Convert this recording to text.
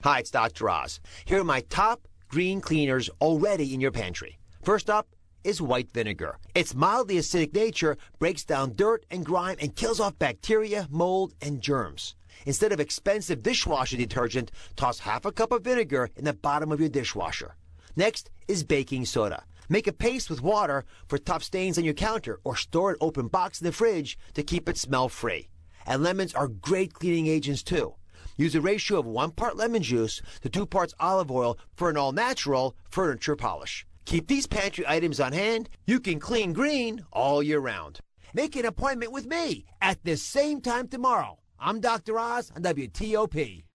Hi, it's Dr. Oz. Here are my top green cleaners already in your pantry. First up is white vinegar. Its mildly acidic nature breaks down dirt and grime and kills off bacteria, mold, and germs. Instead of expensive dishwasher detergent, toss half a cup of vinegar in the bottom of your dishwasher. Next is baking soda. Make a paste with water for tough stains on your counter or store an open box in the fridge to keep it smell-free. And lemons are great cleaning agents too. Use a ratio of 1 part lemon juice to 2 parts olive oil for an all-natural furniture polish. Keep these pantry items on hand. You can clean green all year round. Make an appointment with me at this same time tomorrow. I'm Dr. Oz on WTOP.